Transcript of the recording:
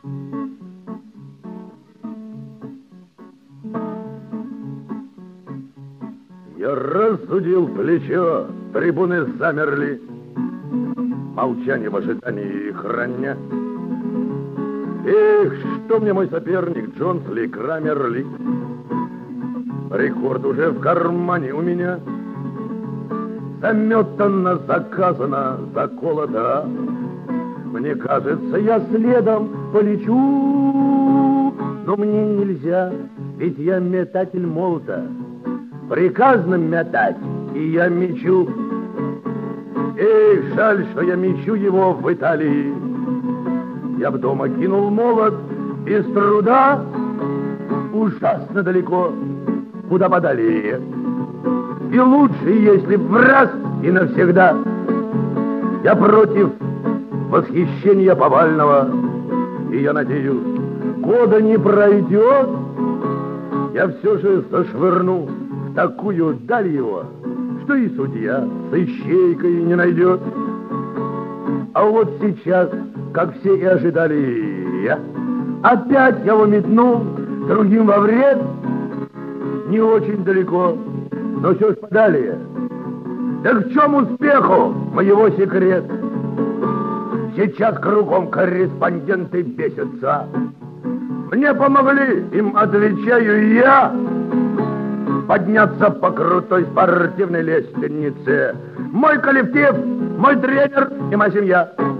Я рассудил плечо, трибуны замерли, молчание в ожидании их храня. Эх, что мне мой соперник, Джонс ли, Крамер ли? Рекорд уже в кармане у меня. Заметано, заказано, заколото. Мне кажется, я следом полечу. Но мне нельзя, ведь я метатель молота. Приказано метать, и я мечу. Эх, жаль, что я мечу его в Италии. Я б дома кинул молот без труда. Ужасно далеко, куда подалее. И лучше, если в раз и навсегда. Я против восхищения повального, и я надеюсь, года не пройдет, я все же зашвырну в такую даль его, что и судья с ищейкой не найдет. А вот сейчас, как все и ожидали я, опять его метнул другим во вред. Не очень далеко, но все ж подалее. Так в чем успеху моего секрет? Сейчас кругом корреспонденты бесятся. Мне помогли, им отвечаю я, подняться по крутой спортивной лестнице. Мой коллектив, мой тренер и моя семья.